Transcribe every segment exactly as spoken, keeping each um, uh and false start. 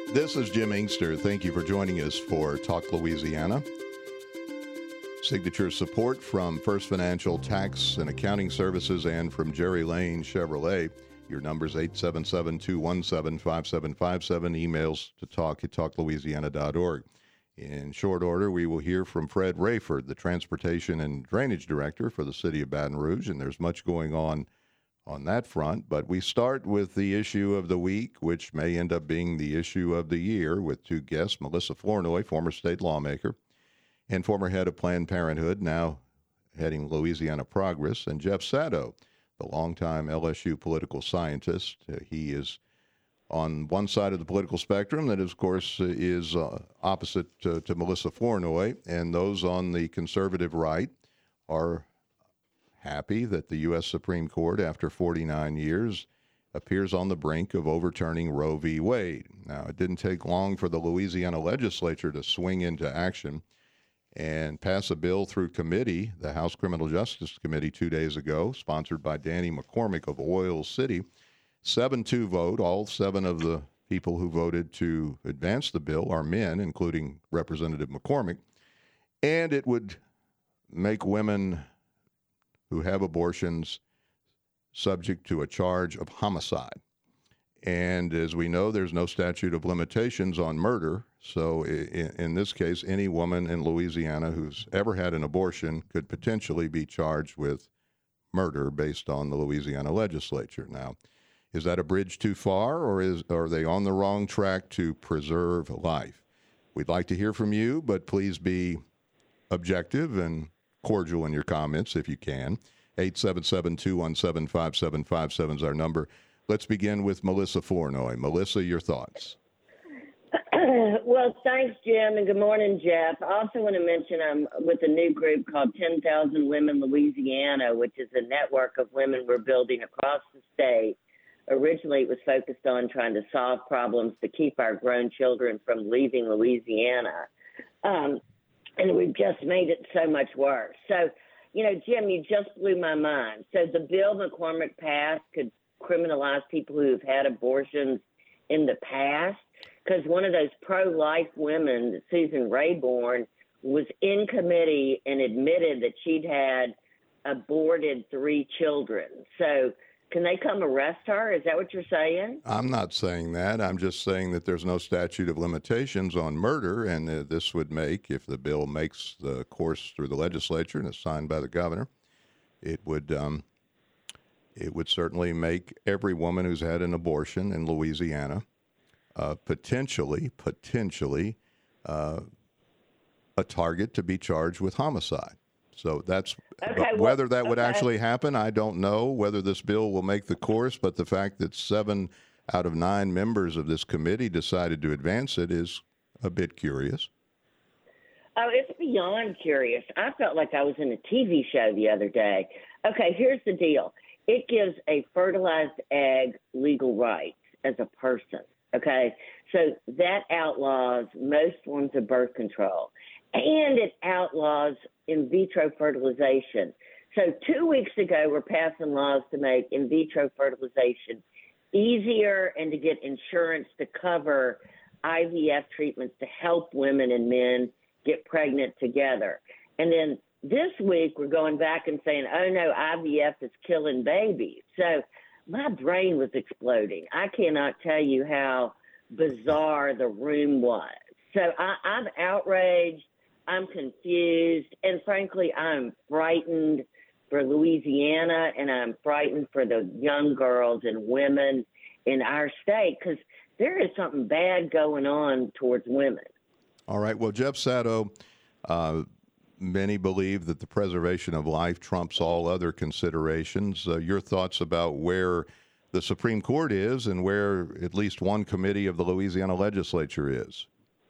This is Jim Inkster. Thank you for joining us for Talk Louisiana. Signature support from First Financial Tax and Accounting Services and from Jerry Lane Chevrolet. Your number's eight seven seven, two one seven, five seven five seven. Emails to talk at talk louisiana dot org. In short order, we will hear from Fred Rayford, the Transportation and Drainage Director for the City of Baton Rouge, and there's much going on on that front. But we start with the issue of the week, which may end up being the issue of the year, with two guests, Melissa Flournoy, former state lawmaker and former head of Planned Parenthood, now heading Louisiana Progress, and Jeff Sato, the longtime L S U political scientist. Uh, he is on one side of the political spectrum that, of course, uh, is uh, opposite uh, to Melissa Flournoy, and those on the conservative right are happy that the U S Supreme Court, after forty-nine years, appears on the brink of overturning Roe v. Wade. Now, it didn't take long for the Louisiana legislature to swing into action and pass a bill through committee, the House Criminal Justice Committee, two days ago, sponsored by Danny McCormick of Oil City. seven two vote. All seven of the people who voted to advance the bill are men, including Representative McCormick. And it would make women who have abortions subject to a charge of homicide. And as we know, there's no statute of limitations on murder. So in, in this case, any woman in Louisiana who's ever had an abortion could potentially be charged with murder based on the Louisiana legislature. Now, is that a bridge too far, or is are they on the wrong track to preserve life? We'd like to hear from you, but please be objective and cordial in your comments if you can. eight seven seven, two one seven, five seven five seven is our number. Let's begin with Melissa Flournoy. Melissa, your thoughts. Well, thanks, Jim, and good morning, Jeff. I also want to mention I'm with a new group called ten thousand Women Louisiana, which is a network of women we're building across the state. Originally, it was focused on trying to solve problems to keep our grown children from leaving Louisiana. Um, and we've just made it so much worse. So, you know, Jim, you just blew my mind. So the bill McCormick passed could criminalize people who have had abortions in the past, because one of those pro-life women, Susan Rayborn, was in committee and admitted that she'd had aborted three children. So can they come arrest her? Is that what you're saying? I'm not saying that. I'm just saying that there's no statute of limitations on murder, and uh, this would make, if the bill makes the course through the legislature and is signed by the governor, it would um, it would certainly make every woman who's had an abortion in Louisiana uh, potentially, potentially uh, a target to be charged with homicide. So that's okay, but well, whether that would okay. actually happen, I don't know. Whether this bill will make the course, but the fact that seven out of nine members of this committee decided to advance it is a bit curious. Oh, it's beyond curious. I felt like I was in a T V show the other day. Okay, here's the deal. It gives a fertilized egg legal rights as a person, okay? So that outlaws most forms of birth control, and it outlaws in vitro fertilization. So two weeks ago, we're passing laws to make in vitro fertilization easier and to get insurance to cover I V F treatments to help women and men get pregnant together. And then this week, we're going back and saying, oh, no, I V F is killing babies. So my brain was exploding. I cannot tell you how bizarre the room was. So I, I'm outraged. I'm confused. And frankly, I'm frightened for Louisiana, and I'm frightened for the young girls and women in our state, because there is something bad going on towards women. All right. Well, Jeff Sato, uh, many believe that the preservation of life trumps all other considerations. Uh, your thoughts about where the Supreme Court is and where at least one committee of the Louisiana legislature is?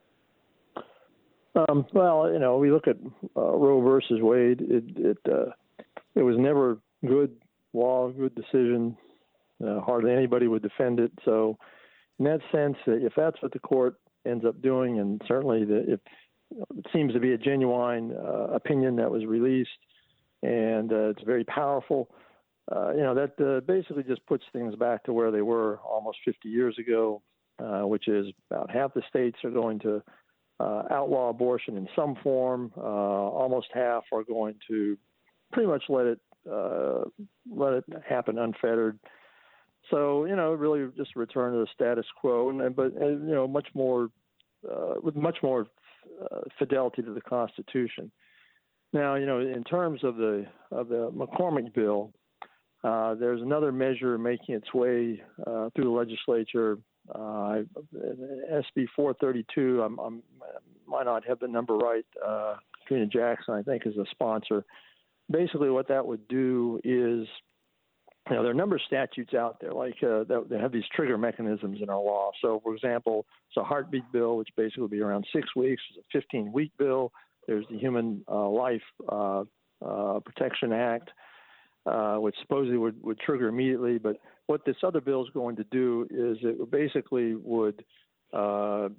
Um, well, you know, we look at uh, Roe versus Wade. It it, uh, it was never good law, good decision. Uh, hardly anybody would defend it. So, in that sense, uh, if that's what the court ends up doing, and certainly the, if it seems to be a genuine uh, opinion that was released, and uh, it's very powerful. Uh, you know, that uh, basically just puts things back to where they were almost fifty years ago. uh, which is about half the states are going to uh, outlaw abortion in some form. Uh, almost half are going to pretty much let it uh, let it happen unfettered. So, you know, really just a return to the status quo, and but and, you know, much more uh, with much more uh, fidelity to the Constitution. Now, you know, in terms of the of the McCormick bill, uh, there's another measure making its way uh, through the legislature. Uh, S B four thirty-two. I'm, I'm might not have the number right. Uh, Katrina Jackson, I think, is a sponsor. Basically, what that would do is, you know, there are a number of statutes out there like uh, that, that have these trigger mechanisms in our law. So, for example, it's a heartbeat bill, which basically will be around six weeks. It's a fifteen-week bill. There's the Human uh, Life uh, uh, Protection Act, uh, which supposedly would, would trigger immediately. But what this other bill is going to do is it basically would uh,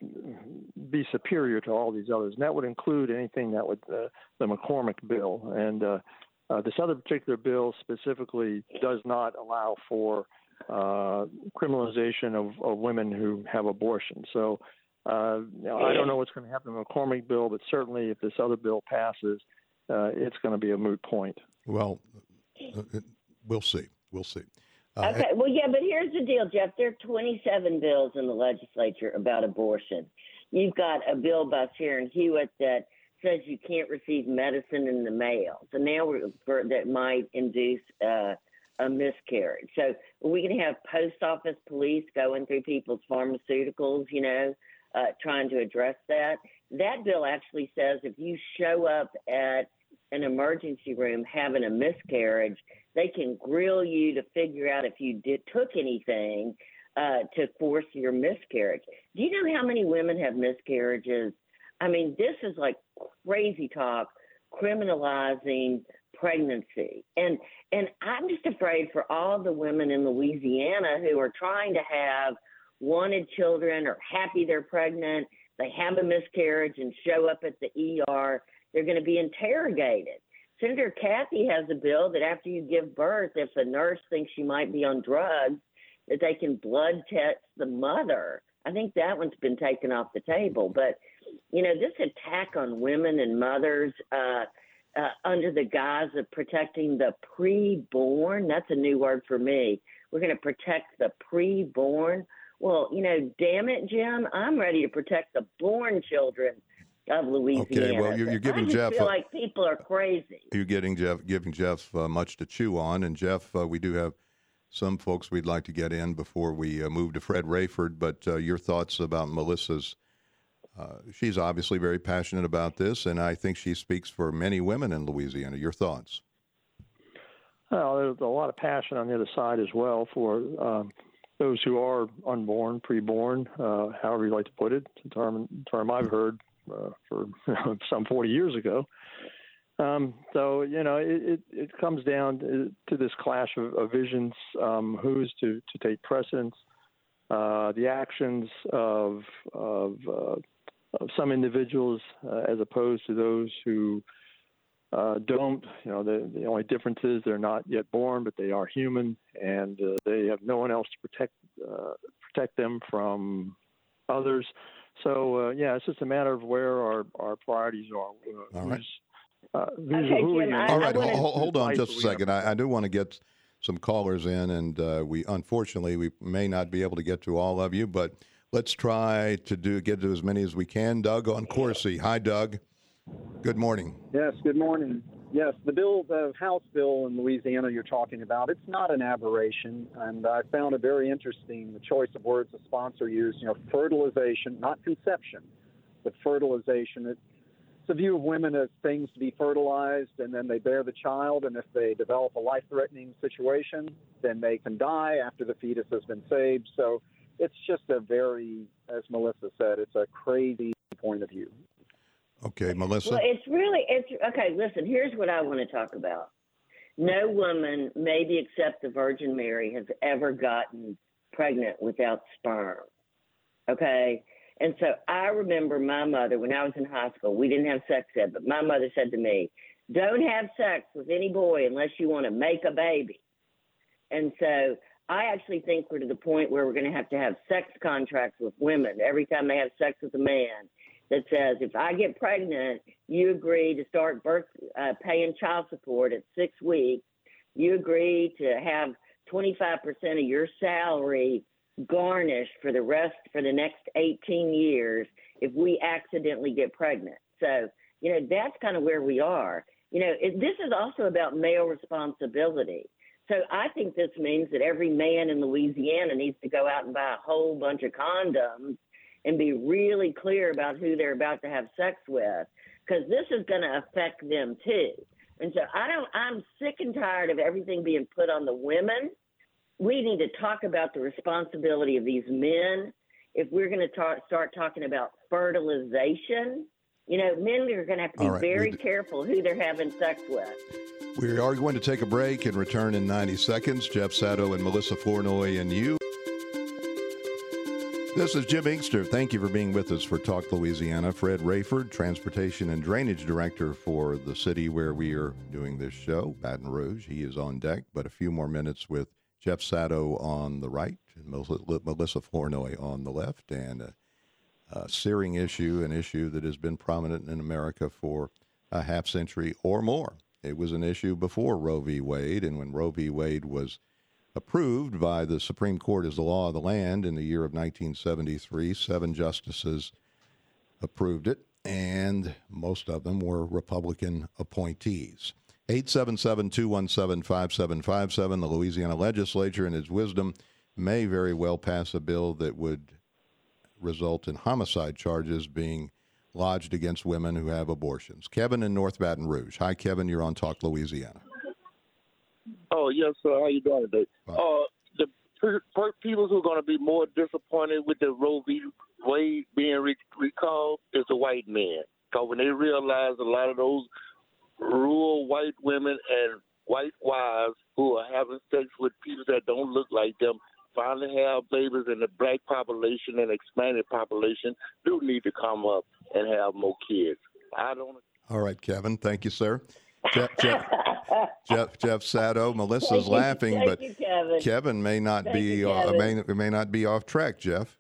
be superior to all these others. And that would include anything that would, uh, the McCormick bill. And uh, uh, this other particular bill specifically does not allow for uh, criminalization of, of women who have abortion. So uh, I don't know what's going to happen in the McCormick bill, but certainly if this other bill passes, uh, it's going to be a moot point. Well, we'll see. We'll see. Uh, okay, well, yeah, but here's the deal, Jeff. There are twenty-seven bills in the legislature about abortion. You've got a bill by Sharon Hewitt that says you can't receive medicine in the mail. So now we're, for, that might induce uh, a miscarriage. So are we going to have post office police going through people's pharmaceuticals, you know, uh, trying to address that? That bill actually says if you show up at an emergency room having a miscarriage, they can grill you to figure out if you did took anything uh, to force your miscarriage. Do you know how many women have miscarriages? I mean, this is like crazy talk, criminalizing pregnancy. And and I'm just afraid for all the women in Louisiana who are trying to have wanted children or happy they're pregnant, they have a miscarriage and show up at the E R, they're going to be interrogated. Senator Kathy has a bill that after you give birth, if a nurse thinks you might be on drugs, that they can blood test the mother. I think that one's been taken off the table. But, you know, this attack on women and mothers uh, uh, under the guise of protecting the preborn, that's a new word for me. We're going to protect the preborn. Well, you know, damn it, Jim, I'm ready to protect the born children of Louisiana. Okay, well, you're, you're giving I just Jeff. feel uh, like people are crazy. You're getting Jeff, giving Jeff uh, much to chew on, and Jeff, uh, we do have some folks we'd like to get in before we uh, move to Fred Rayford. But uh, your thoughts about Melissa's? Uh, she's obviously very passionate about this, and I think she speaks for many women in Louisiana. Your thoughts? Well, there's a lot of passion on the other side as well for um, those who are unborn, preborn, uh, however you like to put it. It's a term, term I've heard uh, for some forty years ago. Um, so, you know, it, it, it comes down to, to this clash of, of visions, um, who's to, to take precedence, uh, the actions of, of, uh, of some individuals uh, as opposed to those who uh, don't. You know, the, the only difference is they're not yet born, but they are human, and uh, they have no one else to protect uh, protect them from others. So, uh, yeah, it's just a matter of where our, our priorities are. Uh, All right. Uh, Okay, who Jim, are I- All right, wanna- hold, hold on Life just a we second. I, I do want to get some callers in, and uh, we unfortunately we may not be able to get to all of you, but let's try to do get to as many as we can. Doug on Corsi. Hi, Doug. Good morning. Yes, good morning. Yes, the bill, the House bill in Louisiana you're talking about, it's not an aberration, and I found it very interesting, the choice of words the sponsor used, you know, fertilization, not conception, but fertilization. It, It's a view of women as things to be fertilized, and then they bear the child, and if they develop a life-threatening situation, then they can die after the fetus has been saved. So it's just a very, as Melissa said, it's a crazy point of view. Okay, Melissa. Well, it's really, it's okay. Listen, here's what I want to talk about. No woman, maybe except the Virgin Mary, has ever gotten pregnant without sperm. Okay? And so I remember my mother, when I was in high school, we didn't have sex ed, but my mother said to me, don't have sex with any boy unless you want to make a baby. And so I actually think we're to the point where we're going to have to have sex contracts with women every time they have sex with a man that says, if I get pregnant, you agree to start birth uh, paying child support at six weeks. You agree to have twenty-five percent of your salary garnished for the rest for the next eighteen years if we accidentally get pregnant. So, you know, that's kind of where we are. You know, it, this is also about male responsibility. So I think this means that every man in Louisiana needs to go out and buy a whole bunch of condoms and be really clear about who they're about to have sex with, because this is going to affect them too. And so I don't, I'm sick and tired of everything being put on the women. We need to talk about the responsibility of these men. If we're going to talk, start talking about fertilization, you know, men are going to have to be right, very careful who they're having sex with. We are going to take a break and return in ninety seconds. Jeff Sato and Melissa Flournoy and you. This is Jim Inkster. Thank you for being with us for Talk Louisiana. Fred Rayford, Transportation and Drainage Director for the city where we are doing this show, Baton Rouge. He is on deck, but a few more minutes with Jeff Sato on the right, and Melissa Flournoy on the left, and a, a searing issue, an issue that has been prominent in America for a half century or more. It was an issue before Roe v. Wade, and when Roe v. Wade was approved by the Supreme Court as the law of the land in the year of nineteen seventy-three, seven justices approved it, and most of them were Republican appointees. eight seven seven, two one seven, five seven five seven. The Louisiana legislature, in its wisdom, may very well pass a bill that would result in homicide charges being lodged against women who have abortions. Kevin in North Baton Rouge. Hi, Kevin. You're on Talk Louisiana. Oh, yes, sir. How you doing today? Uh, the per- per- people who are going to be more disappointed with the Roe v. Wade being re- recalled is the white men. Because when they realize a lot of those rural white women and white wives who are having sex with people that don't look like them finally have babies, and the black population and expanded population do need to come up and have more kids. I don't. All right, Kevin. Thank you, sir. Jeff, Jeff, Jeff, Jeff Sato. Melissa's you, laughing, but you, Kevin. Kevin may not Thank be you, uh, may may not be off track. Jeff.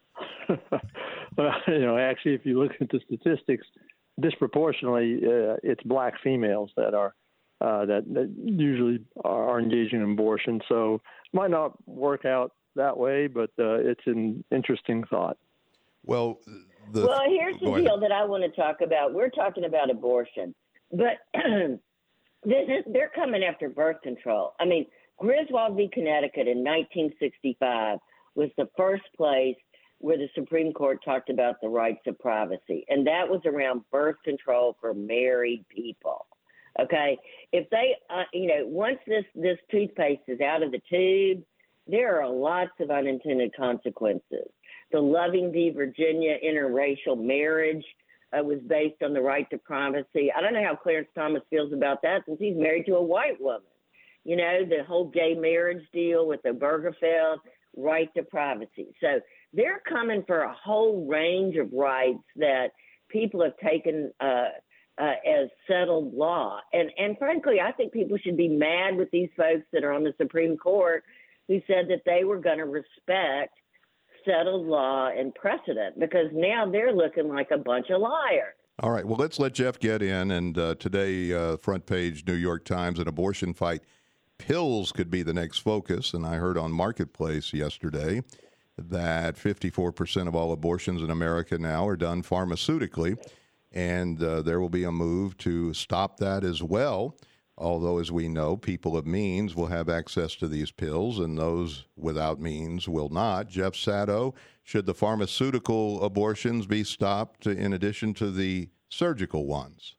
Well, you know, actually, if you look at the statistics, disproportionately, uh, it's black females that are uh, that, that usually are engaging in abortion. So it might not work out that way, but uh, it's an interesting thought. Well, the, well, here's the deal ahead. that I want to talk about. We're talking about abortion, but they're coming after birth control. I mean, Griswold v. Connecticut in nineteen sixty-five was the first place where the Supreme Court talked about the rights of privacy, and that was around birth control for married people. Okay, if they, uh, you know, once this this toothpaste is out of the tube, there are lots of unintended consequences. The Loving v. Virginia interracial marriage uh, was based on the right to privacy. I don't know how Clarence Thomas feels about that, since he's married to a white woman. You know, the whole gay marriage deal with the Obergefell, right to privacy. So they're coming for a whole range of rights that people have taken uh, uh, as settled law. And, and frankly, I think people should be mad with these folks that are on the Supreme Court who said that they were going to respect settled law and precedent, because now they're looking like a bunch of liars. All right. Well, let's let Jeff get in. And uh, today, uh, front page, New York Times, an abortion fight. Pills could be the next focus. And I heard on Marketplace yesterday that fifty-four percent of all abortions in America now are done pharmaceutically. And uh, there will be a move to stop that as well. Although, as we know, people of means will have access to these pills, and those without means will not. Jeff Sato, should the pharmaceutical abortions be stopped in addition to the surgical ones?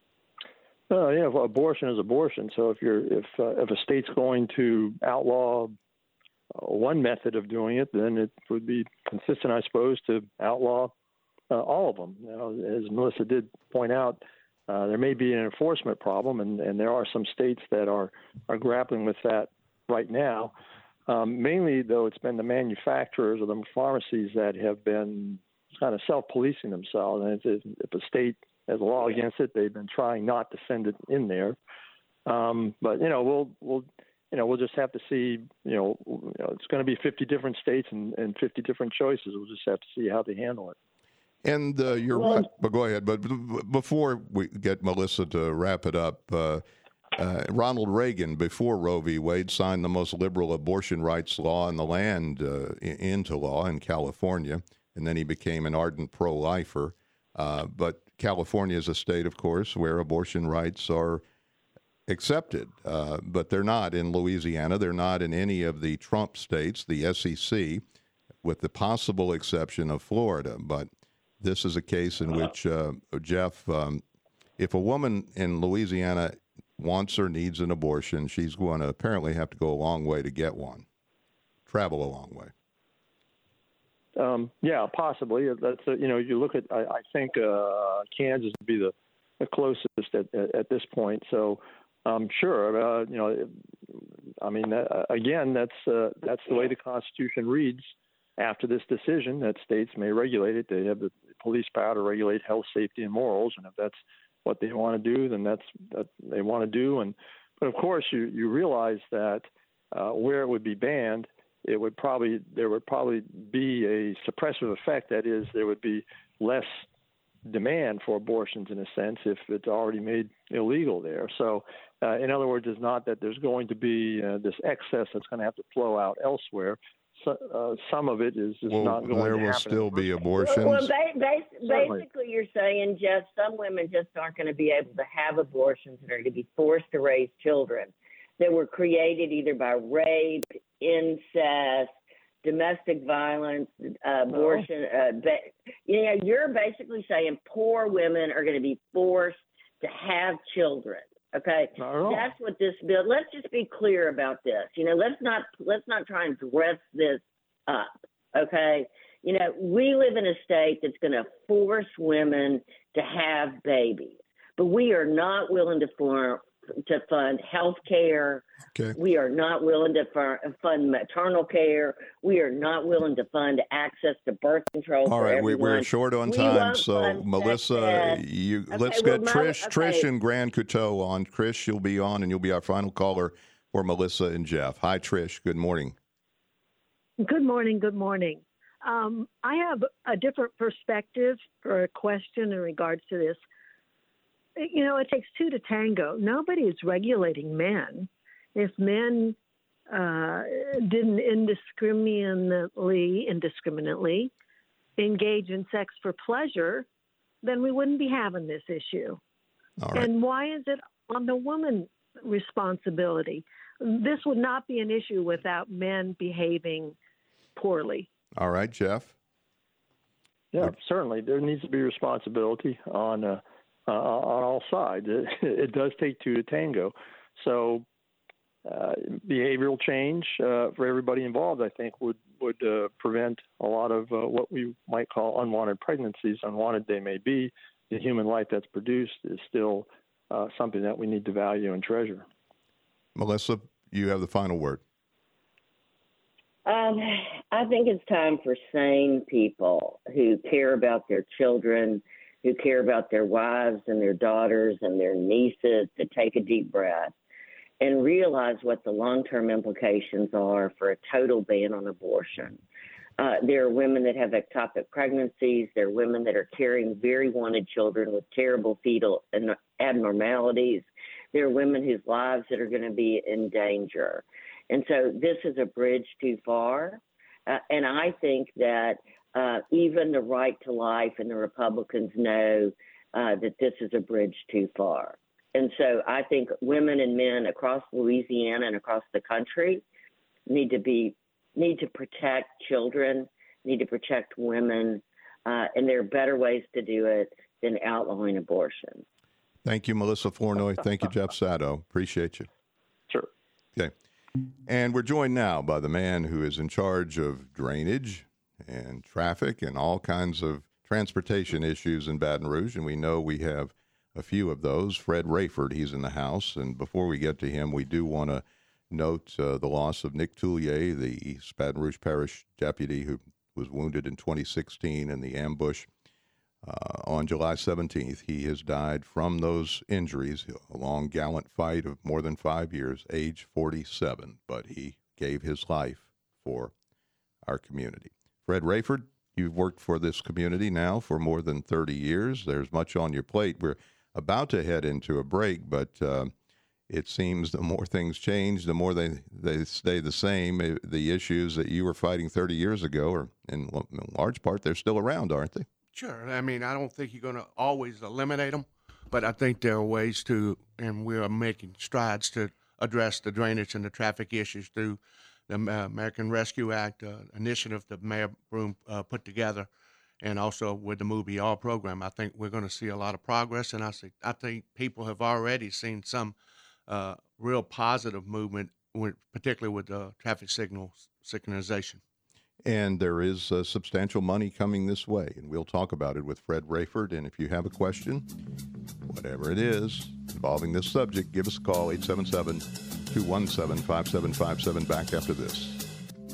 Uh, yeah, well, abortion is abortion. So if you're if uh, if a state's going to outlaw uh, one method of doing it, then it would be consistent, I suppose, to outlaw uh, all of them. Now, as Melissa did point out, Uh, there may be an enforcement problem, and, and there are some states that are, are grappling with that right now. Um, mainly, though, it's been the manufacturers or the pharmacies that have been kind of self-policing themselves. And if, if a state has a law against it, they've been trying not to send it in there. Um, but, you know, we'll we'll you know, we'll just have to see, you know, you know it's going to be fifty different states and, and fifty different choices. We'll just have to see how they handle it. And uh, you're well, right, but go ahead. But before we get Melissa to wrap it up, uh, uh, Ronald Reagan, before Roe v. Wade, signed the most liberal abortion rights law in the land uh, into law in California, and then he became an ardent pro-lifer. Uh, but California is a state, of course, where abortion rights are accepted, uh, but they're not in Louisiana. They're not in any of the Trump states, the S E C, with the possible exception of Florida. But this is a case in which, uh, Jeff, um, if a woman in Louisiana wants or needs an abortion, she's going to apparently have to go a long way to get one, travel a long way. Um, yeah, possibly. That's a, you know, you look at. I, I think uh, Kansas would be the, the closest at, at, at this point. So, um, sure. Uh, you know, I mean, uh, again, that's uh, that's the way the Constitution reads. After this decision, that states may regulate it. They have the police power to regulate health, safety, and morals. And if that's what they want to do, then that's what they want to do. And but of course, you you realize that uh, where it would be banned, it would probably there would probably be a suppressive effect. That is, there would be less demand for abortions in a sense if it's already made illegal there. So, uh, in other words, it's not that there's going to be uh, this excess that's going to have to flow out elsewhere. So, uh, some of it is, is well, not going there to will happen. still be abortions. Well, ba- ba- basically, you're saying, Jeff, some women just aren't going to be able to have abortions and are going to be forced to raise children that were created either by rape, incest, domestic violence, uh, abortion. Uh, ba- you know, you're basically saying poor women are going to be forced to have children. Okay, that's what this bill. Let's just be clear about this. You know, let's not let's not try and dress this up. Okay, you know, we live in a state that's going to force women to have babies, but we are not willing to form to fund health care. Okay. We are not willing to fund maternal care. We are not willing to fund access to birth control. All for right, everyone. we're short on We time, so Melissa, sex you okay, let's well, get Mo- Trish, okay. Trish and Grand Coteau on. Trish, you'll be on, and you'll be our final caller for Melissa and Jeff. Hi, Trish. Good morning. Good morning. Good morning. Um, I have a different perspective for a question in regards to this. You know, it takes two to tango. Nobody is regulating men. If men uh, didn't indiscriminately, indiscriminately engage in sex for pleasure, then we wouldn't be having this issue. All right. And why is it on the woman's responsibility? This would not be an issue without men behaving poorly. All right, Jeff. Yeah, certainly. There needs to be responsibility on uh, uh, on all sides. It, it does take two to tango. So uh, behavioral change uh, for everybody involved, I think, would, would uh, prevent a lot of uh, what we might call unwanted pregnancies. Unwanted they may be, the human life that's produced is still uh, something that we need to value and treasure. Melissa, you have the final word. Um, I think it's time for sane people who care about their children, who care about their wives and their daughters and their nieces to take a deep breath and realize what the long-term implications are for a total ban on abortion. Uh, there are women that have ectopic pregnancies. There are women that are carrying very wanted children with terrible fetal abnormalities. There are women whose lives that are going to be in danger. And so this is a bridge too far. Uh, and I think that uh, even the Right to Life and the Republicans know uh, that this is a bridge too far. And so I think women and men across Louisiana and across the country need to be need to protect children, need to protect women, uh, and there are better ways to do it than outlawing abortion. Thank you, Melissa Flournoy. Thank you, Jeff Sato. Appreciate you. Sure. Okay. And we're joined now by the man who is in charge of drainage and traffic and all kinds of transportation issues in Baton Rouge, and we know we have a few of those. Fred Rayford, he's in the house, and before we get to him, we do want to note uh, the loss of Nick Toulier, the East Baton Rouge Parish deputy who was wounded in twenty sixteen in the ambush Uh, on July seventeenth, he has died from those injuries, a long, gallant fight of more than five years, age forty-seven, but he gave his life for our community. Fred Rayford, you've worked for this community now for more than thirty years. There's much on your plate. We're about to head into a break, but uh, it seems the more things change, the more they, they stay the same. The issues that you were fighting thirty years ago, are in large part, they're still around, aren't they? Sure. I mean, I don't think you're going to always eliminate them, but I think there are ways to, and we are making strides to address the drainage and the traffic issues through the uh, American Rescue Act uh, initiative that Mayor Broome uh, put together, and also with the Move E R program. I think we're going to see a lot of progress, and I, see, I think people have already seen some uh, real positive movement, with, particularly with uh, traffic signal synchronization. And there is uh, substantial money coming this way, and we'll talk about it with Fred Rayford. And if you have a question, whatever it is, involving this subject, give us a call, eight seven seven, two one seven, five seven five seven, back after this.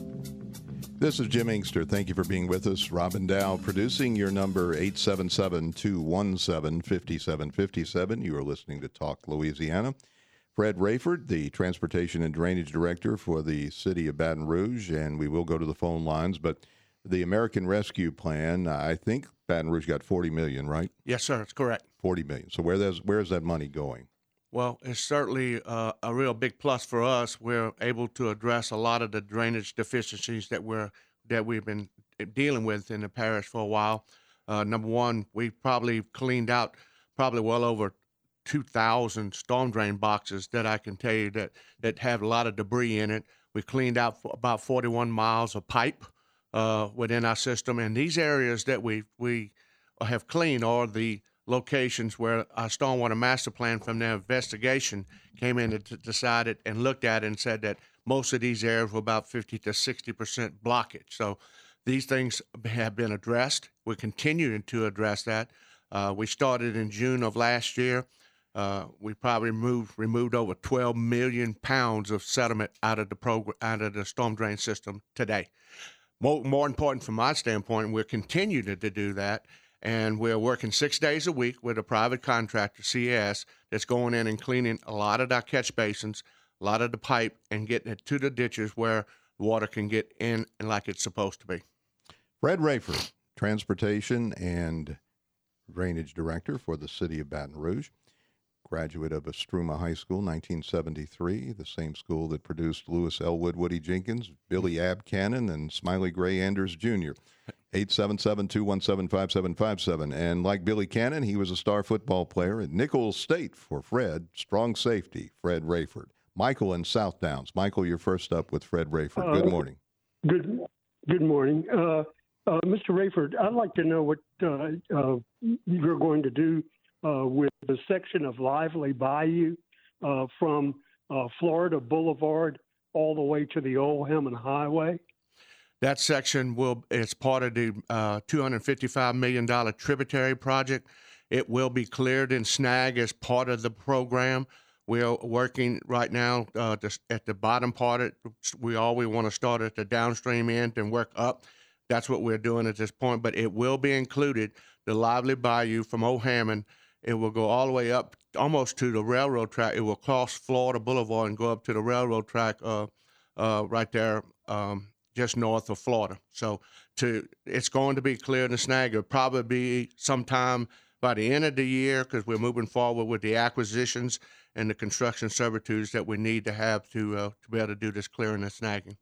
This is Jim Inkster. Thank you for being with us. Robin Dow producing your number, eight seven seven, two one seven, five seven five seven. You are listening to Talk Louisiana. Fred Rayford, the Transportation and Drainage Director for the City of Baton Rouge, and we will go to the phone lines. But the American Rescue Plan, I think Baton Rouge got forty million dollars, right? Yes, sir, it's correct. forty million dollars. So where there's, where's that money going? Well, it's certainly uh, a real big plus for us. We're able to address a lot of the drainage deficiencies that we're that we've been dealing with in the parish for a while. Uh, number one, we probably cleaned out probably well over two thousand storm drain boxes that I can tell you that, that have a lot of debris in it. We cleaned out for about forty-one miles of pipe uh, within our system. And these areas that we, we have cleaned are the locations where our Stormwater Master Plan, from their investigation, came in and decided and looked at it and said that most of these areas were about fifty to sixty percent blockage. So these things have been addressed. We're continuing to address that. Uh, we started in June of last year. Uh, we probably removed, removed over twelve million pounds of sediment out of the program, out of the storm drain system today. More, more important from my standpoint, we're continuing to do that, and we're working six days a week with a private contractor, C S, that's going in and cleaning a lot of our catch basins, a lot of the pipe, and getting it to the ditches where water can get in and like it's supposed to be. Fred Rayford, Transportation and Drainage Director for the City of Baton Rouge. Graduate of Estruma High School, nineteen seventy-three, the same school that produced Lewis Elwood, Woody Jenkins, Billy Abcannon, and Smiley Gray Anders Junior eight seven seven, two one seven, five seven five seven. And like Billy Cannon, he was a star football player at Nichols State for Fred. Strong safety, Fred Rayford. Michael in South Downs. Michael, you're first up with Fred Rayford. Good morning. Uh, good good morning. Uh, uh, Mister Rayford, I'd like to know what uh, uh, you're going to do Uh, with the section of Lively Bayou uh, from uh, Florida Boulevard all the way to the Old Hammond Highway. That section will is part of the uh, two hundred fifty-five million dollars tributary project. It will be cleared and snagged as part of the program. We're working right now uh, at the bottom part. Of, we always want to start at the downstream end and work up. That's what we're doing at this point, but it will be included, the Lively Bayou from Old Hammond. It will go all the way up almost to the railroad track. It will cross Florida Boulevard and go up to the railroad track uh, uh, right there um, just north of Florida. So to it's going to be cleared and snagged. It'll probably be sometime by the end of the year because we're moving forward with the acquisitions and the construction servitudes that we need to have to, uh, to be able to do this clearing and snagging.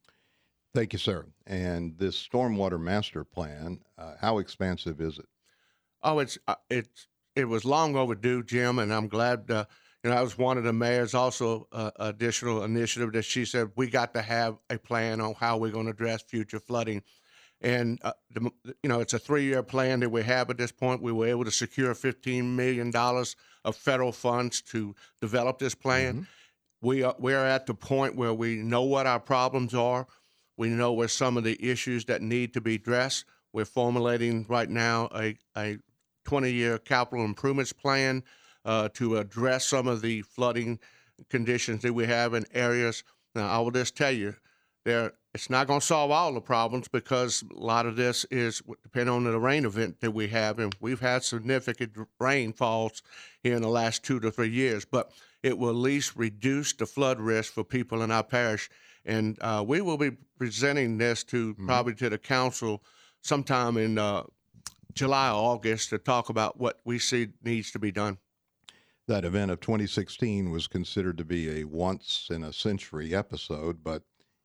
Thank you, sir. And this Stormwater Master Plan, uh, how expansive is it? Oh, it's uh, it's it was long overdue, Jim, and I'm glad. Uh, you know, I was one of the mayors. Also, uh, additional initiative that she said we got to have a plan on how we're going to address future flooding, and uh, the, you know, it's a three-year plan that we have at this point. We were able to secure fifteen million dollars of federal funds to develop this plan. Mm-hmm. We are we are at the point where we know what our problems are. We know where some of the issues that need to be addressed. We're formulating right now a, a twenty-year capital improvements plan uh, to address some of the flooding conditions that we have in areas. Now, I will just tell you, there it's not going to solve all the problems because a lot of this is depending on the rain event that we have, and we've had significant rainfalls here in the last two to three years. But it will at least reduce the flood risk for people in our parish, and uh, we will be presenting this to mm-hmm. probably to the council sometime in uh, July or August to talk about what we see needs to be done. That event of twenty sixteen was considered to be a once-in-a-century episode, but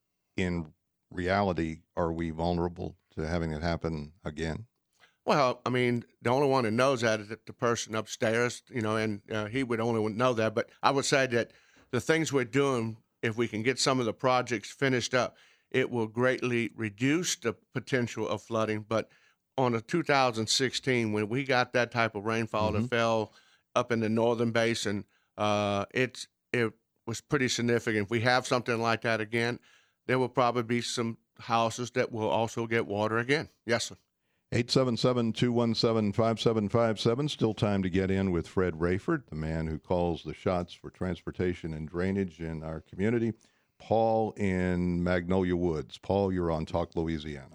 in reality, are we vulnerable to having it happen again? Well, I mean, the only one that knows that is the person upstairs, you know, and uh, he would only know that. But I would say that the things we're doing, if we can get some of the projects finished up, it will greatly reduce the potential of flooding. But on a two thousand sixteen, when we got that type of rainfall mm-hmm. that fell up in the northern basin, uh, it's it was pretty significant. If we have something like that again, there will probably be some houses that will also get water again. Yes, sir. eight seven seven, two one seven, five seven five seven. Still time to get in with Fred Rayford, the man who calls the shots for transportation and drainage in our community. Paul in Magnolia Woods. Paul, you're on Talk Louisiana.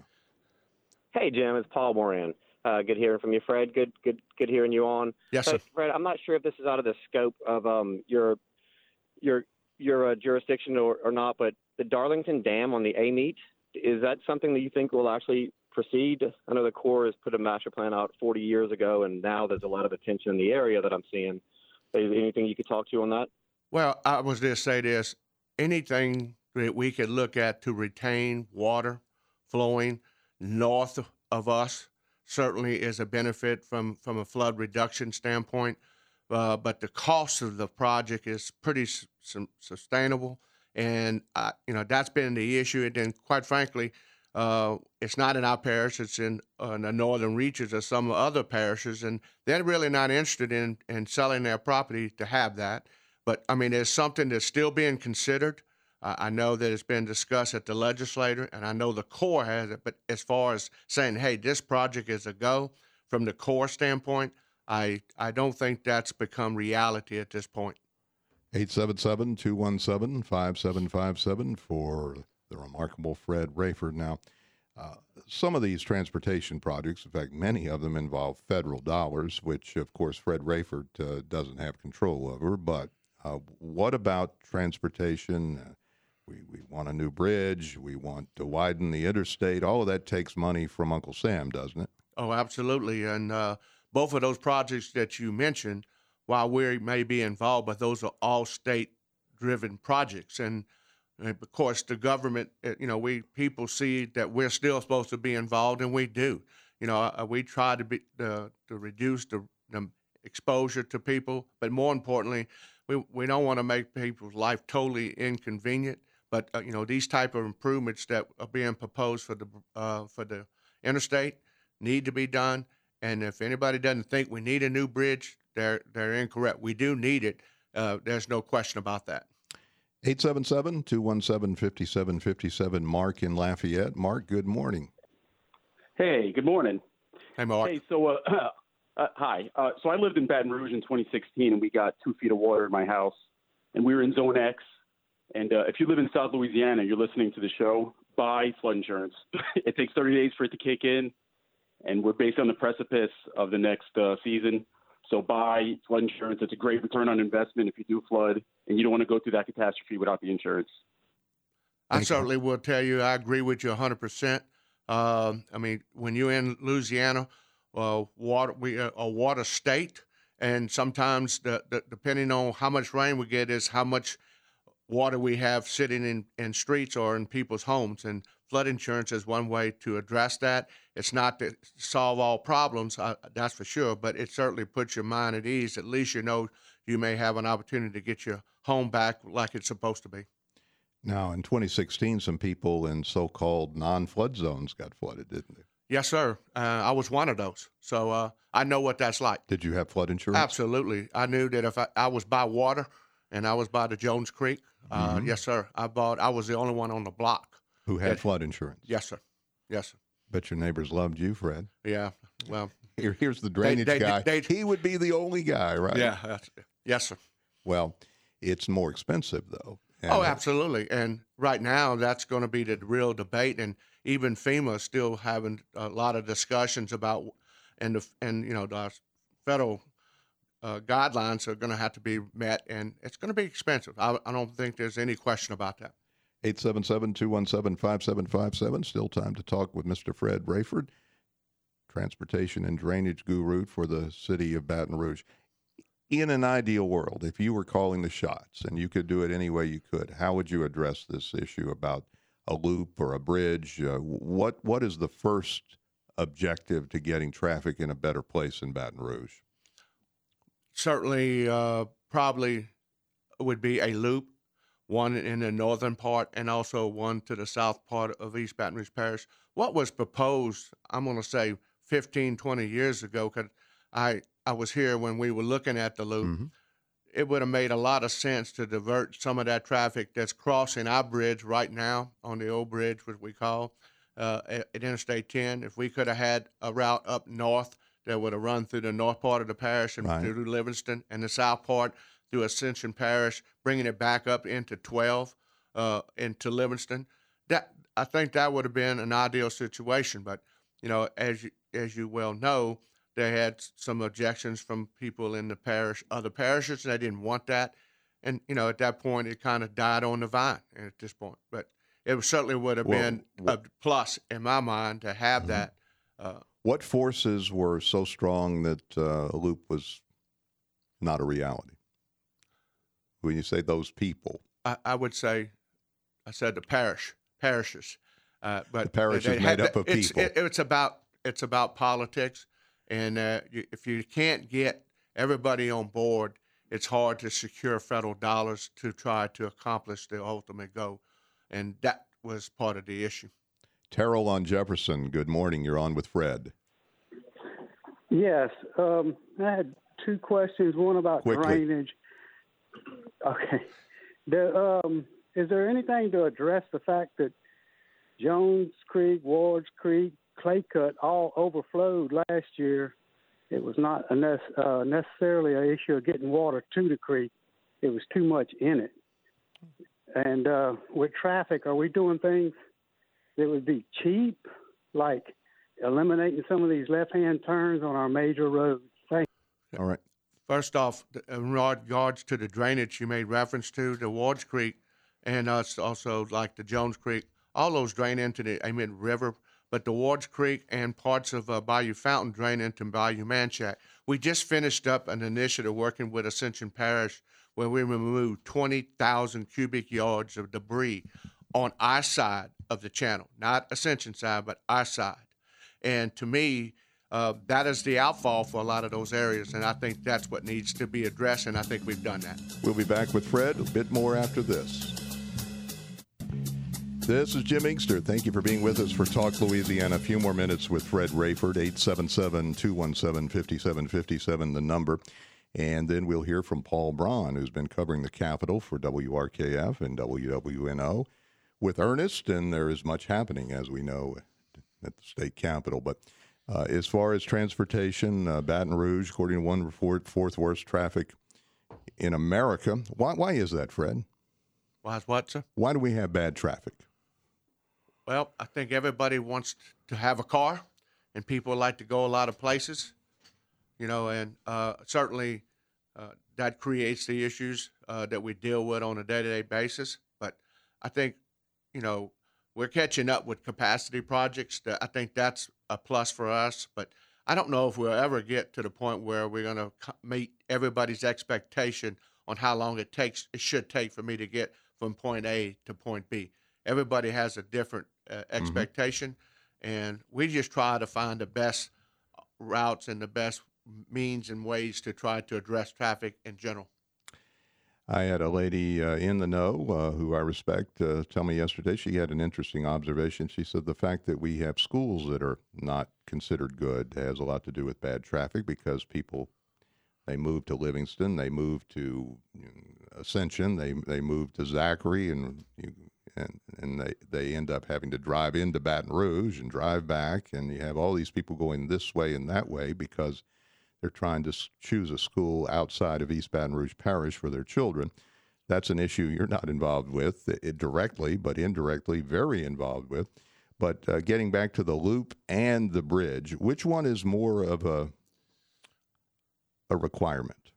Hey, Jim. It's Paul Moran. Uh, good hearing from you, Fred. Good, good, good hearing you on. Yes, sir. But, Fred, I'm not sure if this is out of the scope of um, your your your uh, jurisdiction or, or not, but the Darlington Dam on the Amite, is that something that you think will actually proceed? I know the Corps has put a master plan out forty years ago, and now there's a lot of attention in the area that I'm seeing. Is there anything you could talk to on that? Well, I was just say this: anything that we could look at to retain water flowing north of us certainly is a benefit from, from a flood reduction standpoint. Uh, but the cost of the project is pretty su- sustainable. And, uh, you know, that's been the issue. And then, quite frankly, uh, it's not in our parish. It's in, uh, in the northern reaches of some other parishes. And they're really not interested in, in selling their property to have that. But, I mean, there's something that's still being considered. Uh, I know that it's been discussed at the legislature, and I know the Corps has it. But as far as saying, hey, this project is a go from the Corps standpoint, I I don't think that's become reality at this point. eight seven seven, two one seven, five seven five seven for the remarkable Fred Rayford. Now, uh, some of these transportation projects, in fact, many of them involve federal dollars, which, of course, Fred Rayford uh, doesn't have control over. But uh, what about transportation? Uh, we, we want a new bridge. We want to widen the interstate. All of that takes money from Uncle Sam, doesn't it? Oh, absolutely. And uh, both of those projects that you mentioned, while we may be involved, but those are all state-driven projects. And, and of course, the government, you know, we people see that we're still supposed to be involved, and we do. You know, uh, we try to be uh, to reduce the, the exposure to people, but more importantly, we we don't want to make people's life totally inconvenient. But uh, you know, these type of improvements that are being proposed for the uh, for the interstate need to be done. And if anybody doesn't think we need a new bridge, they're they're incorrect. We do need it. Uh, there's no question about that. eight seven seven, two one seven, five seven five seven. Mark in Lafayette. Mark, good morning. Hey, good morning. Hey, Mark. Hey, so, uh, uh, hi. Uh, so I lived in Baton Rouge in twenty sixteen, and we got two feet of water in my house, and we were in Zone X. And uh, if you live in South Louisiana, you're listening to the show, buy flood insurance. It takes thirty days for it to kick in, and we're based on the precipice of the next uh, season. So buy flood insurance. It's a great return on investment if you do flood, and you don't want to go through that catastrophe without the insurance. I certainly will tell you I agree with you one hundred percent. Uh, I mean, when you're in Louisiana, uh, water we are a water state, and sometimes the, the, depending on how much rain we get is how much water we have sitting in, in streets or in people's homes. And flood insurance is one way to address that. It's not to solve all problems, uh, that's for sure, but it certainly puts your mind at ease. At least you know you may have an opportunity to get your home back like it's supposed to be. Now, in twenty sixteen, some people in so-called non-flood zones got flooded, didn't they? Yes, sir. Uh, I was one of those. So uh, I know what that's like. Did you have flood insurance? Absolutely. I knew that if I, I was by water and I was by the Jones Creek, uh, mm-hmm. yes, sir, I bought. I was the only one on the block who had that, flood insurance. Yes, sir. Yes, sir. Bet your neighbors loved you, Fred. Yeah. Well, Here, here's the drainage they, they, guy. They, they, he would be the only guy, right? Yeah. That's, yes, sir. Well, it's more expensive, though. And oh, absolutely. And right now, that's going to be the real debate. And even FEMA is still having a lot of discussions about, and the, and you know the federal uh, guidelines are going to have to be met, and it's going to be expensive. I, I don't think there's any question about that. eight seven seven, two one seven, five seven five seven. Still time to talk with Mister Fred Rayford, transportation and drainage guru for the city of Baton Rouge. In an ideal world, if you were calling the shots and you could do it any way you could, how would you address this issue about a loop or a bridge? Uh, what what is the first objective to getting traffic in a better place in Baton Rouge? Certainly, uh, probably would be a loop, one in the northern part and also one to the south part of East Baton Rouge Parish. What was proposed, I'm going to say fifteen, twenty years ago, because I, I was here when we were looking at the loop, mm-hmm. It would have made a lot of sense to divert some of that traffic that's crossing our bridge right now on the old bridge, which we call uh, at Interstate ten. If we could have had a route up north that would have run through the north part of the parish and right. through Livingston, and the south part through Ascension Parish, bringing it back up into twelve, uh, into Livingston, that I think that would have been an ideal situation. But you know, as you, as you well know, they had some objections from people in the parish, other parishes, and they didn't want that. And, you know, at that point, it kind of died on the vine at this point. But it certainly would have well, been a plus in my mind to have mm-hmm. that. Uh, what forces were so strong that uh, a loop was not a reality? When you say those people. I, I would say, I said the parish, parishes. Uh, but the parish is made up of it's, people. It, it's about it's about politics. And uh, you, if you can't get everybody on board, it's hard to secure federal dollars to try to accomplish the ultimate goal. And that was part of the issue. Terrell on Jefferson, good morning. You're on with Fred. Yes. Um, I had two questions, one about Quickly. drainage. Okay. The, um, is there anything to address the fact that Jones Creek, Wards Creek, Clay Cut all overflowed last year? It was not a ne- uh, necessarily an issue of getting water to the creek. It was too much in it. And uh, with traffic, are we doing things that would be cheap, like eliminating some of these left-hand turns on our major roads? Thank you. All right. First off, in regards to the drainage you made reference to, the Wards Creek, and uh, also like the Jones Creek, all those drain into the Amen River. But the Wards Creek and parts of uh, Bayou Fountain drain into Bayou Manchac. We just finished up an initiative working with Ascension Parish where we removed twenty thousand cubic yards of debris on our side of the channel, not Ascension side, but our side. And to me, uh, that is the outfall for a lot of those areas, and I think that's what needs to be addressed, and I think we've done that. We'll be back with Fred a bit more after this. This is Jim Inkster. Thank you for being with us for Talk Louisiana. A few more minutes with Fred Rayford, eight seven seven, two one seven, five seven five seven, the number. And then we'll hear from Paul Braun, who's been covering the Capitol for W R K F and W W N O with Ernest, and there is much happening, as we know, at the state capitol. But uh, as far as transportation, uh, Baton Rouge, according to one report, fourth worst traffic in America. Why, why is that, Fred? Why is what, sir? Why do we have bad traffic? Well, I think everybody wants to have a car, and people like to go a lot of places, you know, and uh, certainly uh, that creates the issues uh, that we deal with on a day-to-day basis. But I think, you know, we're catching up with capacity projects. That I think that's a plus for us. But I don't know if we'll ever get to the point where we're going to meet everybody's expectation on how long it takes, it should take for me to get from point A to point B. Everybody has a different uh, expectation, mm-hmm. and we just try to find the best routes and the best means and ways to try to address traffic in general. I had a lady uh, in the know uh, who I respect uh, tell me yesterday she had an interesting observation. She said the fact that we have schools that are not considered good has a lot to do with bad traffic because people, they move to Livingston, they move to you know, Ascension, they they move to Zachary, and you, and and they, they end up having to drive into Baton Rouge and drive back, and you have all these people going this way and that way because they're trying to choose a school outside of East Baton Rouge Parish for their children. That's an issue you're not involved with it directly, but indirectly very involved with. But uh, getting back to the loop and the bridge, which one is more of a a requirement?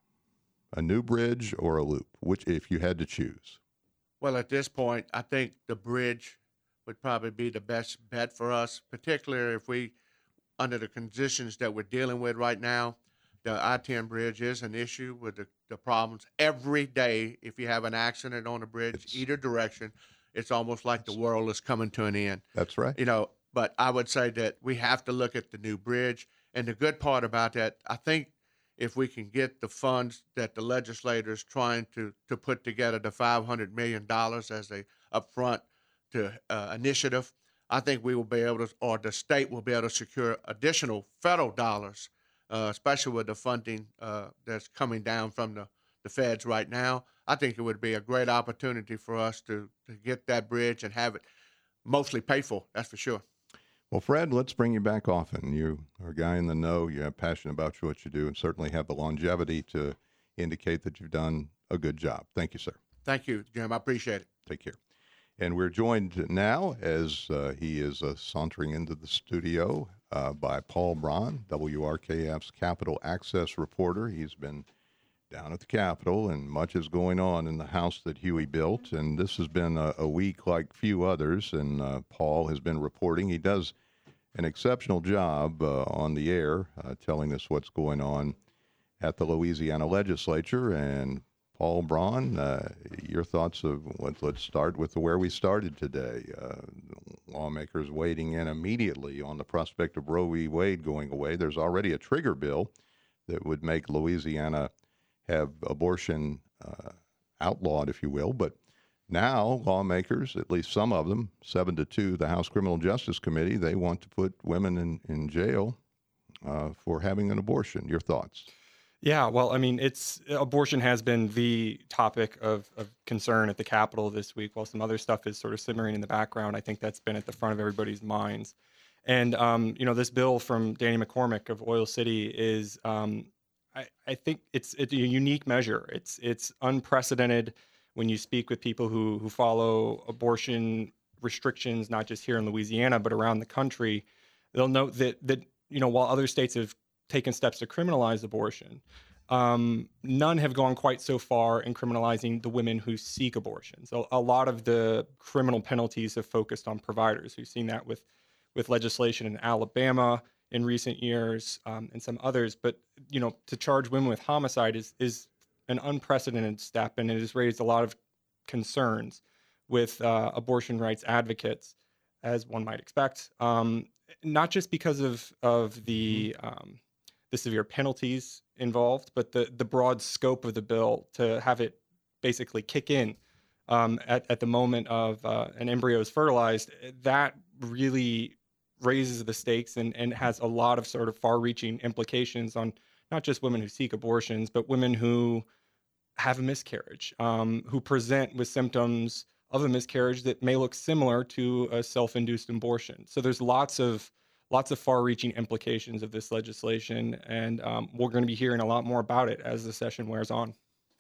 A new bridge or a loop? Which, if you had to choose? Well, at this point, I think the bridge would probably be the best bet for us, particularly if we, under the conditions that we're dealing with right now. The I ten bridge is an issue with the, the problems every day. If you have an accident on a bridge, it's, either direction, it's almost like the world is coming to an end. That's right. You know, but I would say that we have to look at the new bridge. And the good part about that, I think if we can get the funds that the legislators trying to, to put together, the five hundred million dollars as a upfront to uh, initiative, I think we will be able to, or the state will be able to secure additional federal dollars, Uh, especially with the funding uh, that's coming down from the, the feds right now. I think it would be a great opportunity for us to, to get that bridge and have it mostly paid for, that's for sure. Well, Fred, let's bring you back often. You are a guy in the know. You have passion about what you do and certainly have the longevity to indicate that you've done a good job. Thank you, sir. Thank you, Jim. I appreciate it. Take care. And we're joined now, as uh, he is uh, sauntering into the studio, uh, by Paul Braun, W R K F's Capitol Access reporter. He's been down at the Capitol, and much is going on in the house that Huey built. And this has been a, a week like few others, and uh, Paul has been reporting. He does an exceptional job uh, on the air, uh, telling us what's going on at the Louisiana legislature. And Paul Braun, uh, your thoughts of what? Let's start with where we started today. Uh, lawmakers weighing in immediately on the prospect of Roe v. Wade going away. There's already a trigger bill that would make Louisiana have abortion uh, outlawed, if you will. But now lawmakers, at least some of them, seven to two, the House Criminal Justice Committee, they want to put women in, in jail uh, for having an abortion. Your thoughts? Yeah, well, I mean, it's abortion has been the topic of, of concern at the Capitol this week, while some other stuff is sort of simmering in the background. I think that's been at the front of everybody's minds. And, um, you know, this bill from Danny McCormick of Oil City is, um, I, I think it's, it's a unique measure. It's it's unprecedented when you speak with people who, who follow abortion restrictions, not just here in Louisiana, but around the country. They'll note that, that you know, while other states have taken steps to criminalize abortion, um, none have gone quite so far in criminalizing the women who seek abortion. So a lot of the criminal penalties have focused on providers. We've seen that with, with legislation in Alabama in recent years, um, and some others. But, you know, to charge women with homicide is, is an unprecedented step, and it has raised a lot of concerns with uh, abortion rights advocates, as one might expect, um, not just because of, of the... Um, the severe penalties involved, but the, the broad scope of the bill to have it basically kick in um, at, at the moment of uh, an embryo is fertilized, that really raises the stakes and, and has a lot of sort of far-reaching implications on not just women who seek abortions, but women who have a miscarriage, um, who present with symptoms of a miscarriage that may look similar to a self-induced abortion. So there's lots of Lots of far-reaching implications of this legislation, and um, we're going to be hearing a lot more about it as the session wears on.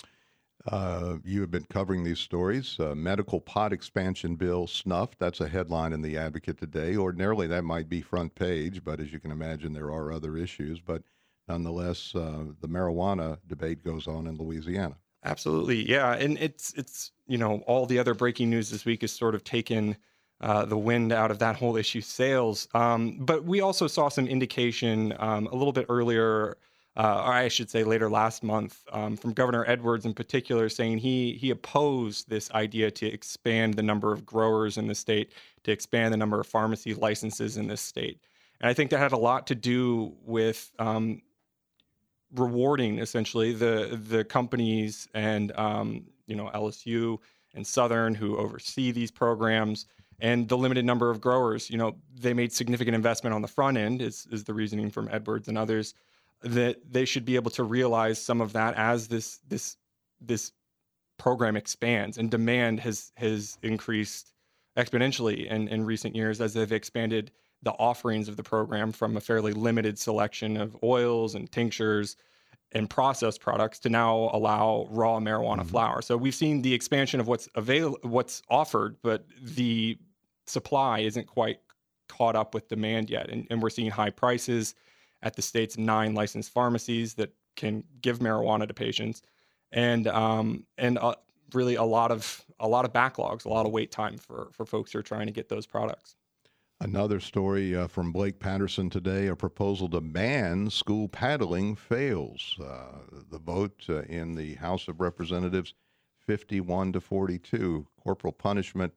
Uh, you have been covering these stories. Uh, medical pot expansion bill snuffed. That's a headline in The Advocate today. Ordinarily, that might be front page, but as you can imagine, there are other issues. But nonetheless, uh, the marijuana debate goes on in Louisiana. Absolutely, yeah, and it's it's you know all the other breaking news this week is sort of taken Uh, the wind out of that whole issue sails. Um, but we also saw some indication um, a little bit earlier, uh, or I should say later last month, um, from Governor Edwards in particular, saying he he opposed this idea to expand the number of growers in the state, to expand the number of pharmacy licenses in this state. And I think that had a lot to do with um, rewarding essentially the the companies and um, you know L S U and Southern who oversee these programs, and the limited number of growers. You know, they made significant investment on the front end, is, is the reasoning from Edwards and others, that they should be able to realize some of that as this this this program expands, and demand has has increased exponentially in, in recent years as they've expanded the offerings of the program from a fairly limited selection of oils and tinctures and processed products to now allow raw marijuana Mm-hmm. flower. So we've seen the expansion of what's avail- what's offered, but the supply isn't quite caught up with demand yet. And, and we're seeing high prices at the state's nine licensed pharmacies that can give marijuana to patients, and um, and uh, really a lot of a lot of backlogs, a lot of wait time for for folks who are trying to get those products. Another story uh, from Blake Patterson today, a proposal to ban school paddling fails. Uh, the vote uh, in the House of Representatives, fifty-one to forty-two. Corporal punishment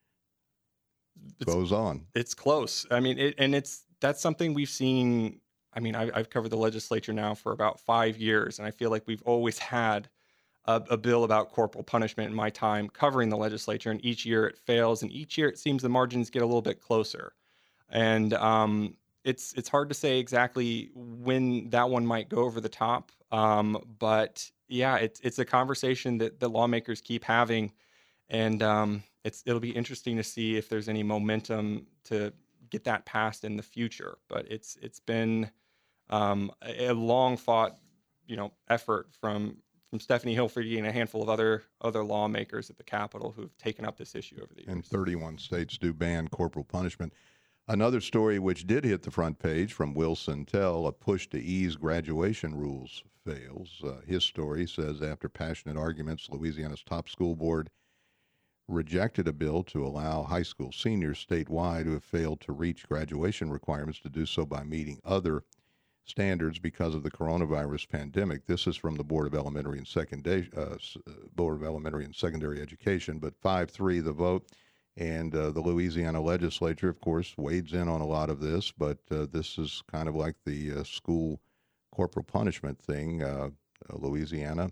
It's, goes on. It's close. I mean, it, and it's that's something we've seen. I mean, I've, I've covered the legislature now for about five years, and I feel like we've always had a, a bill about corporal punishment in my time covering the legislature, and each year it fails, and each year it seems the margins get a little bit closer. And um, it's it's hard to say exactly when that one might go over the top, um, but yeah, it's it's a conversation that the lawmakers keep having, and um, it's it'll be interesting to see if there's any momentum to get that passed in the future. But it's it's been um, a, a long fought, you know, effort from from Stephanie Hilferty and a handful of other other lawmakers at the Capitol who've taken up this issue over the years. And thirty-one states do ban corporal punishment. Another story which did hit the front page from Will Sintel, a push to ease graduation rules fails. Uh, his story says after passionate arguments, Louisiana's top school board rejected a bill to allow high school seniors statewide who have failed to reach graduation requirements to do so by meeting other standards because of the coronavirus pandemic. This is from the Board of Elementary and Secondary uh, Board of Elementary and Secondary Education, but five three the vote. And uh, the Louisiana legislature, of course, wades in on a lot of this, but uh, this is kind of like the uh, school corporal punishment thing. Uh, uh, Louisiana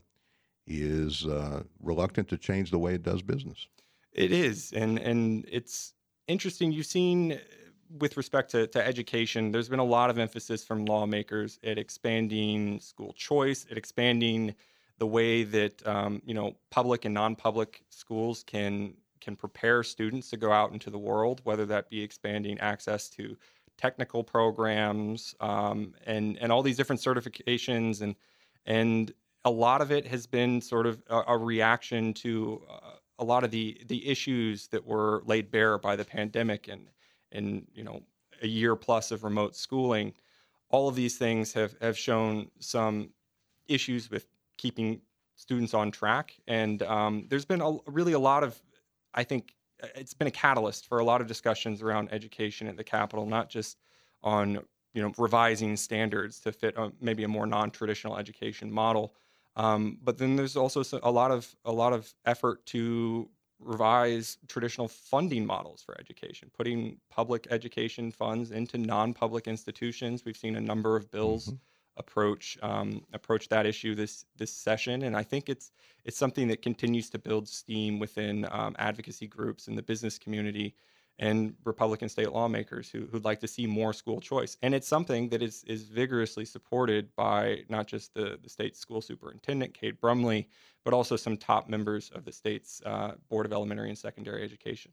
is uh, reluctant to change the way it does business. It is, and and it's interesting. You've seen, with respect to, to education, there's been a lot of emphasis from lawmakers at expanding school choice, at expanding the way that um, you know public and non-public schools can can prepare students to go out into the world, whether that be expanding access to technical programs um, and and all these different certifications, and and a lot of it has been sort of a, a reaction to uh, a lot of the the issues that were laid bare by the pandemic and and you know a year plus of remote schooling. All of these things have have shown some issues with keeping students on track, and um, there's been a, really a lot of I think it's been a catalyst for a lot of discussions around education at the Capitol, not just on you know revising standards to fit a, maybe a more non-traditional education model, um, but then there's also a lot of a lot of effort to revise traditional funding models for education, putting public education funds into non-public institutions. We've seen a number of bills. Mm-hmm. approach um, approach that issue this this session, and I think it's it's something that continues to build steam within um, advocacy groups in the business community and Republican state lawmakers who who'd like to see more school choice. And it's something that is is vigorously supported by not just the the state school superintendent Cade Brumley, but also some top members of the state's uh, Board of Elementary and Secondary Education.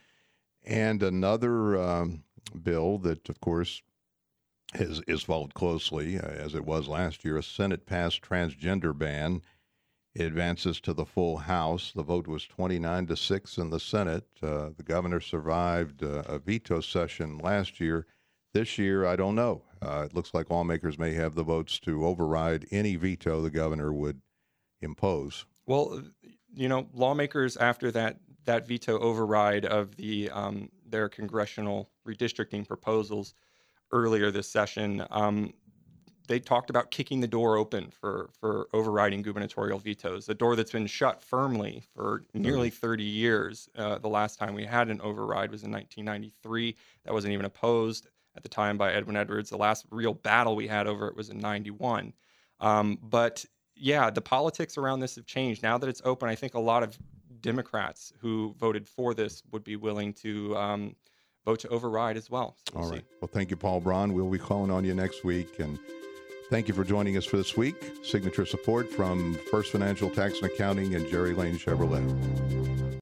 And another um, bill that, of course, Is, is followed closely, uh, as it was last year, a Senate-passed transgender ban. It advances to the full House. The vote was twenty-nine to six in the Senate. Uh, the governor survived uh, a veto session last year. This year, I don't know. Uh, it looks like lawmakers may have the votes to override any veto the governor would impose. Well, you know, lawmakers after that that veto override of the um, their congressional redistricting proposals earlier this session, um, they talked about kicking the door open for, for overriding gubernatorial vetoes, a door that's been shut firmly for nearly thirty years. Uh, the last time we had an override was in nineteen ninety-three. That wasn't even opposed at the time by Edwin Edwards. The last real battle we had over it was in ninety-one. Um, but yeah, the politics around this have changed. Now that it's open, I think a lot of Democrats who voted for this would be willing to um, vote to override as well. So we'll All see. right. Well, thank you, Paul Braun. We'll be calling on you next week. And thank you for joining us for this week. Signature support from First Financial Tax and Accounting and Jerry Lane Chevrolet.